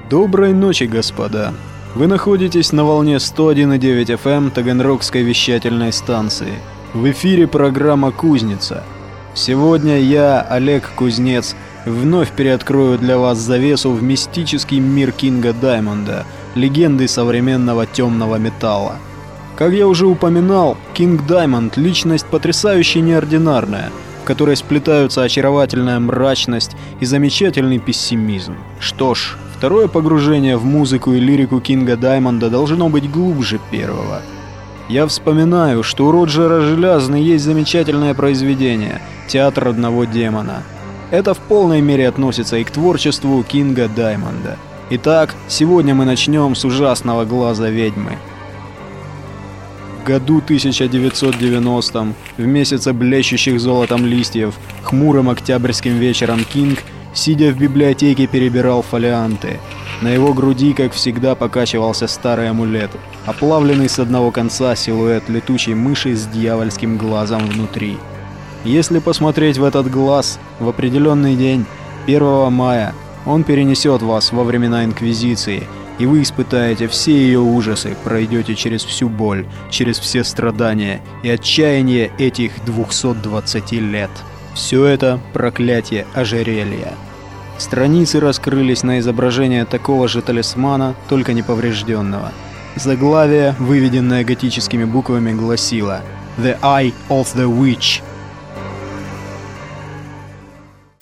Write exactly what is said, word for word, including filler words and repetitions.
Доброй ночи, господа. Вы находитесь на волне сто один и девять эф эм Таганрогской вещательной станции. В эфире программа «Кузница». Сегодня я, Олег Кузнец, вновь переоткрою для вас завесу в мистический мир Кинга Даймонда, легенды современного темного металла. Как я уже упоминал, Кинг Даймонд – личность потрясающе неординарная, в которой сплетаются очаровательная мрачность и замечательный пессимизм. Что ж, второе погружение в музыку и лирику Кинга Даймонда должно быть глубже первого. Я вспоминаю, что у Роджера Желязны есть замечательное произведение «Театр одного демона». Это в полной мере относится и к творчеству Кинга Даймонда. Итак, сегодня мы начнем с ужасного глаза ведьмы. В году тысяча девятьсот девяностом, в месяце блещущих золотом листьев, хмурым октябрьским вечером Кинг, сидя в библиотеке, перебирал фолианты. На его груди, как всегда, покачивался старый амулет, оплавленный с одного конца силуэт летучей мыши с дьявольским глазом внутри. Если посмотреть в этот глаз в определенный день, первого мая, он перенесет вас во времена Инквизиции, и вы испытаете все ее ужасы, пройдете через всю боль, через все страдания и отчаяние этих двухсот двадцати лет. Все это проклятие ожерелья. Страницы раскрылись на изображение такого же талисмана, только неповрежденного. Заглавие, выведенное готическими буквами, гласило «The Eye of the Witch».